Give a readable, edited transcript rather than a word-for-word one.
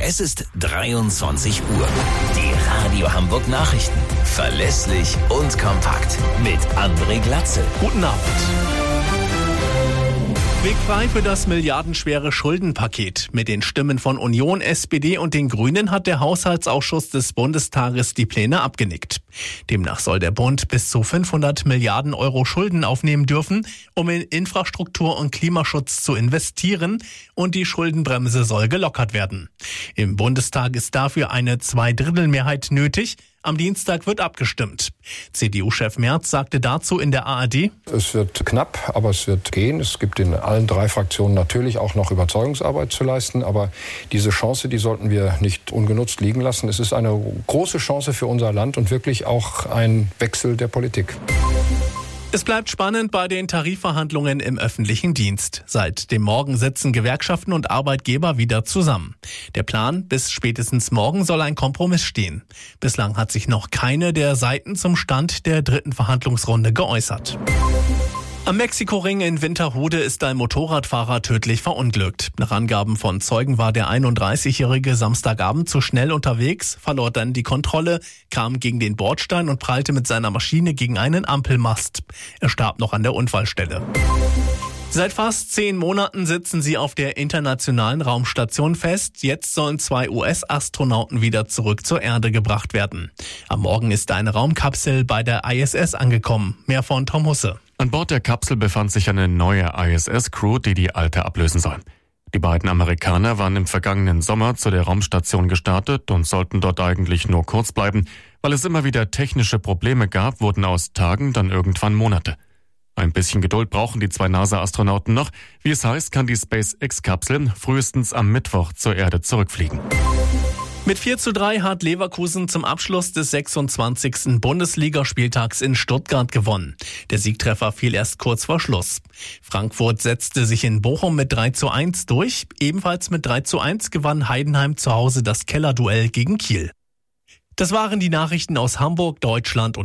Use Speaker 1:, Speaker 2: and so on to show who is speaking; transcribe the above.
Speaker 1: Es ist 23 Uhr. Die Radio Hamburg Nachrichten. Verlässlich und kompakt. Mit André Glatzel.
Speaker 2: Guten Abend. Weg frei für das milliardenschwere Schuldenpaket. Mit den Stimmen von Union, SPD und den Grünen hat der Haushaltsausschuss des Bundestages die Pläne abgenickt. Demnach soll der Bund bis zu 500 Milliarden Euro Schulden aufnehmen dürfen, um in Infrastruktur und Klimaschutz zu investieren, und die Schuldenbremse soll gelockert werden. Im Bundestag ist dafür eine Zweidrittelmehrheit nötig. Am Dienstag wird abgestimmt. CDU-Chef Merz sagte dazu in der ARD:
Speaker 3: Es wird knapp, aber es wird gehen. Es gibt in allen drei Fraktionen natürlich auch noch Überzeugungsarbeit zu leisten. Aber diese Chance, die sollten wir nicht ungenutzt liegen lassen. Es ist eine große Chance für unser Land und wirklich auch ein Wechsel der Politik.
Speaker 2: Es bleibt spannend bei den Tarifverhandlungen im öffentlichen Dienst. Seit dem Morgen sitzen Gewerkschaften und Arbeitgeber wieder zusammen. Der Plan: bis spätestens morgen soll ein Kompromiss stehen. Bislang hat sich noch keine der Seiten zum Stand der dritten Verhandlungsrunde geäußert. Am Mexikoring in Winterhude ist ein Motorradfahrer tödlich verunglückt. Nach Angaben von Zeugen war der 31-Jährige Samstagabend zu schnell unterwegs, verlor dann die Kontrolle, kam gegen den Bordstein und prallte mit seiner Maschine gegen einen Ampelmast. Er starb noch an der Unfallstelle. Seit fast 10 Monaten sitzen sie auf der internationalen Raumstation fest. Jetzt sollen 2 US-Astronauten wieder zurück zur Erde gebracht werden. Am Morgen ist eine Raumkapsel bei der ISS angekommen. Mehr von Tom Husse.
Speaker 4: An Bord der Kapsel befand sich eine neue ISS-Crew, die die alte ablösen soll. Die beiden Amerikaner waren im vergangenen Sommer zu der Raumstation gestartet und sollten dort eigentlich nur kurz bleiben. Weil es immer wieder technische Probleme gab, wurden aus Tagen dann irgendwann Monate. Ein bisschen Geduld brauchen die 2 NASA-Astronauten noch. Wie es heißt, kann die SpaceX-Kapsel frühestens am Mittwoch zur Erde zurückfliegen.
Speaker 2: Mit 4:3 hat Leverkusen zum Abschluss des 26. Bundesligaspieltags in Stuttgart gewonnen. Der Siegtreffer fiel erst kurz vor Schluss. Frankfurt setzte sich in Bochum mit 3:1 durch. Ebenfalls mit 3:1 gewann Heidenheim zu Hause das Kellerduell gegen Kiel. Das waren die Nachrichten aus Hamburg, Deutschland und